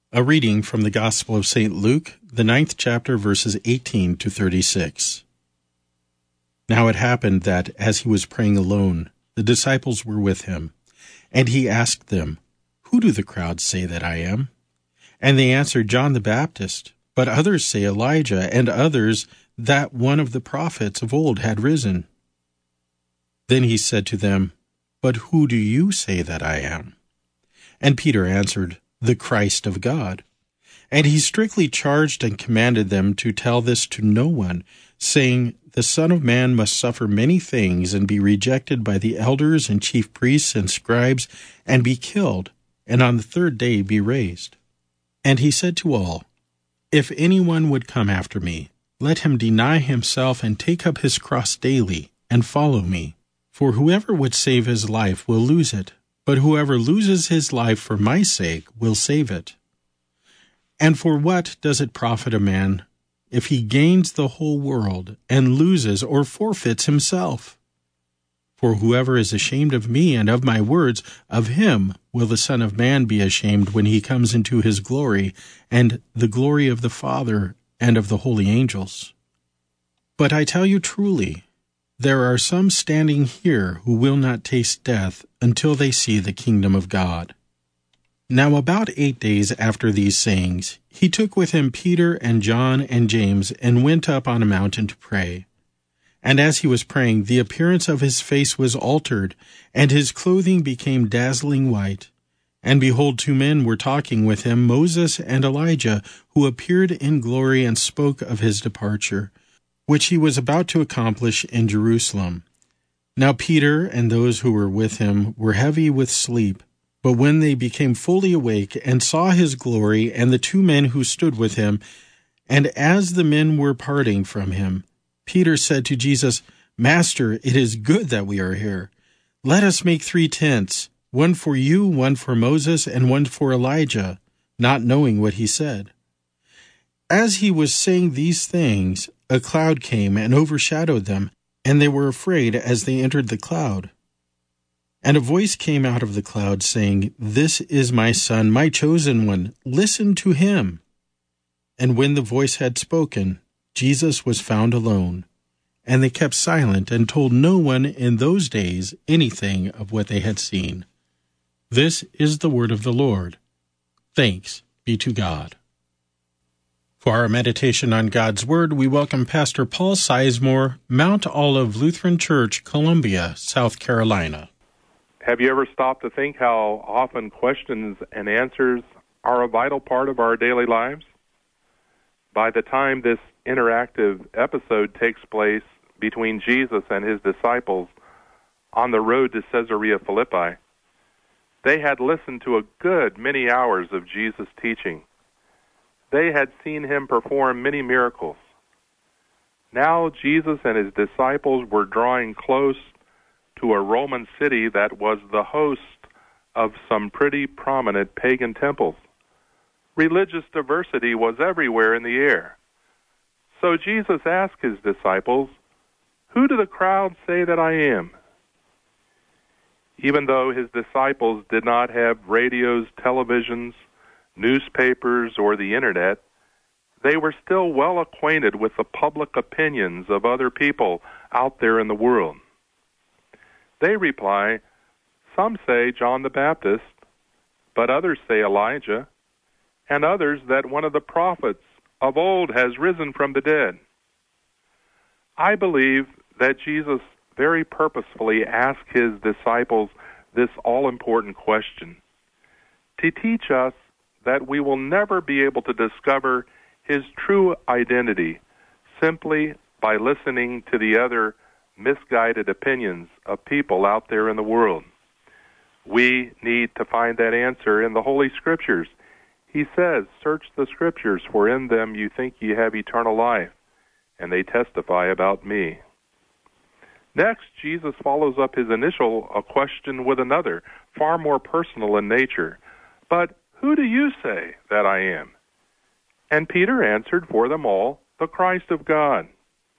A reading from the Gospel of St. Luke, the 9th chapter, verses 18 to 36. Now it happened that, as he was praying alone, the disciples were with him, and he asked them, "Who do the crowds say that I am?" And they answered, "John the Baptist, but others say Elijah, and others that one of the prophets of old had risen." Then he said to them, "But who do you say that I am?" And Peter answered, "The Christ of God." And he strictly charged and commanded them to tell this to no one, saying, "The Son of Man must suffer many things and be rejected by the elders and chief priests and scribes, and be killed, and on the third day be raised." And he said to all, "If anyone would come after me, let him deny himself and take up his cross daily, and follow me. For whoever would save his life will lose it, but whoever loses his life for my sake will save it. And for what does it profit a man if he gains the whole world and loses or forfeits himself? For whoever is ashamed of me and of my words, of him will the Son of Man be ashamed when he comes into his glory and the glory of the Father and of the holy angels. But I tell you truly, there are some standing here who will not taste death until they see the kingdom of God." Now about 8 days after these sayings, he took with him Peter and John and James and went up on a mountain to pray. And as he was praying, the appearance of his face was altered, and his clothing became dazzling white. And behold, 2 men were talking with him, Moses and Elijah, who appeared in glory and spoke of his departure, which he was about to accomplish in Jerusalem. Now Peter and those who were with him were heavy with sleep, but when they became fully awake and saw his glory and the 2 men who stood with him, and as the men were parting from him, Peter said to Jesus, "Master, it is good that we are here. Let us make 3 tents, one for you, one for Moses, and one for Elijah," not knowing what he said. As he was saying these things, a cloud came and overshadowed them, and they were afraid as they entered the cloud. And a voice came out of the cloud, saying, "This is my Son, my chosen one. Listen to him." And when the voice had spoken, Jesus was found alone, and they kept silent and told no one in those days anything of what they had seen. This is the word of the Lord. Thanks be to God. For our meditation on God's Word, we welcome Pastor Paul Sizemore, Mount Olive Lutheran Church, Columbia, South Carolina. Have you ever stopped to think how often questions and answers are a vital part of our daily lives? By the time this interactive episode takes place between Jesus and his disciples on the road to Caesarea Philippi, they had listened to a good many hours of Jesus' teaching. They had seen him perform many miracles. Now Jesus and his disciples were drawing close to a Roman city that was the host of some pretty prominent pagan temples. Religious diversity was everywhere in the air. So Jesus asked his disciples, "Who do the crowd say that I am?" Even though his disciples did not have radios, televisions, newspapers, or the internet, they were still well acquainted with the public opinions of other people out there in the world. They reply, "Some say John the Baptist, but others say Elijah, and others that one of the prophets of old has risen from the dead." I believe that Jesus very purposefully asked his disciples this all-important question to teach us that we will never be able to discover his true identity simply by listening to the other misguided opinions of people out there in the world. We need to find that answer in the Holy Scriptures. He says, "Search the Scriptures, for in them you think you have eternal life, and they testify about me." Next, Jesus follows up his initial question with another, far more personal in nature. "But who do you say that I am?" And Peter answered for them all, "The Christ of God."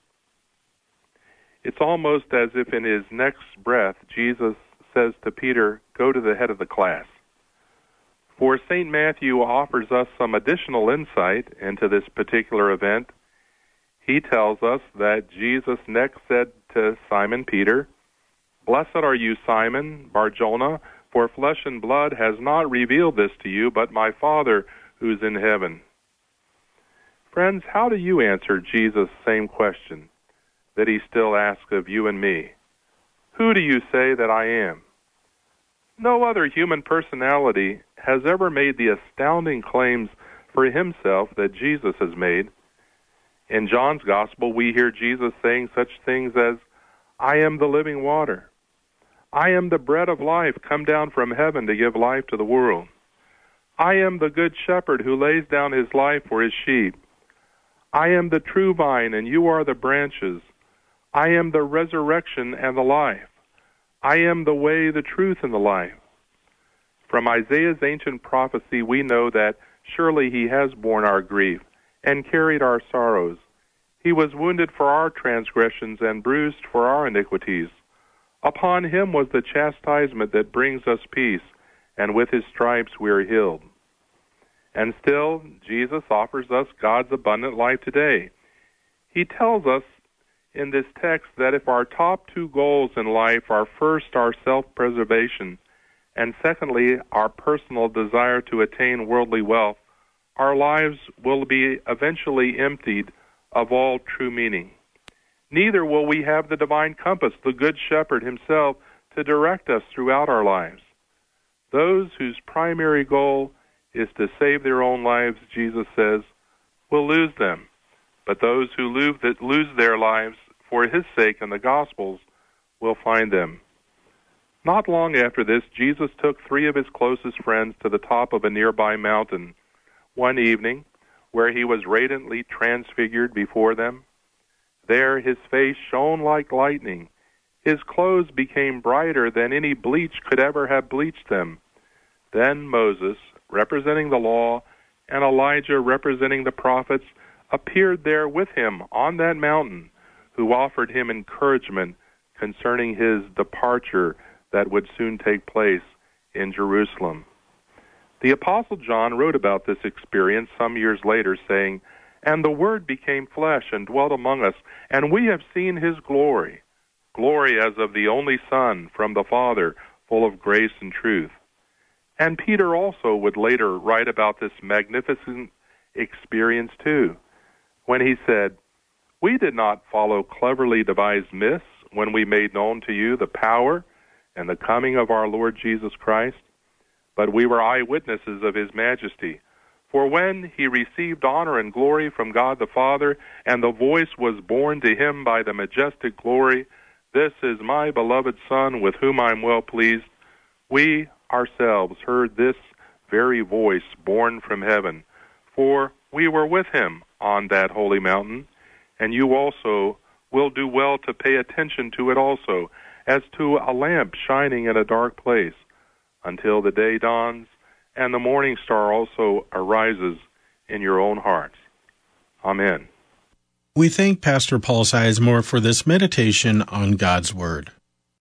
It's almost as if in his next breath, Jesus says to Peter, "Go to the head of the class." For St. Matthew offers us some additional insight into this particular event. He tells us that Jesus next said to Simon Peter, "Blessed are you, Simon Bar-Jonah, for flesh and blood has not revealed this to you, but my Father who's in heaven." Friends, how do you answer Jesus' same question that he still asks of you and me? Who do you say that I am? No other human personality has ever made the astounding claims for himself that Jesus has made. In John's Gospel, we hear Jesus saying such things as, "I am the living water. I am the bread of life come down from heaven to give life to the world. I am the good shepherd who lays down his life for his sheep. I am the true vine, and you are the branches. I am the resurrection and the life. I am the way, the truth, and the life." From Isaiah's ancient prophecy, we know that surely he has borne our grief and carried our sorrows. He was wounded for our transgressions and bruised for our iniquities. Upon him was the chastisement that brings us peace, and with his stripes we are healed. And still, Jesus offers us God's abundant life today. He tells us in this text that if our top two goals in life are first our self-preservation, and secondly our personal desire to attain worldly wealth, our lives will be eventually emptied of all true meaning. Neither will we have the divine compass, the Good Shepherd himself, to direct us throughout our lives. Those whose primary goal is to save their own lives, Jesus says, will lose them. But those who lose their lives for his sake in the Gospels will find them. Not long after this, Jesus took 3 of his closest friends to the top of a nearby mountain one evening, where he was radiantly transfigured before them. There his face shone like lightning. His clothes became brighter than any bleach could ever have bleached them. Then Moses, representing the law, and Elijah, representing the prophets, appeared there with him on that mountain, who offered him encouragement concerning his departure that would soon take place in Jerusalem. The Apostle John wrote about this experience some years later, saying, "And the Word became flesh and dwelt among us, and we have seen his glory, glory as of the only Son from the Father, full of grace and truth." And Peter also would later write about this magnificent experience too, when he said, "We did not follow cleverly devised myths when we made known to you the power and the coming of our Lord Jesus Christ, but we were eyewitnesses of his majesty. For when he received honor and glory from God the Father, and the voice was borne to him by the majestic glory, 'This is my beloved Son, with whom I am well pleased,' we ourselves heard this very voice borne from heaven. For we were with him on that holy mountain, and you also will do well to pay attention to it also, as to a lamp shining in a dark place, until the day dawns, and the morning star also arises in your own hearts." Amen. We thank Pastor Paul Sizemore for this meditation on God's Word.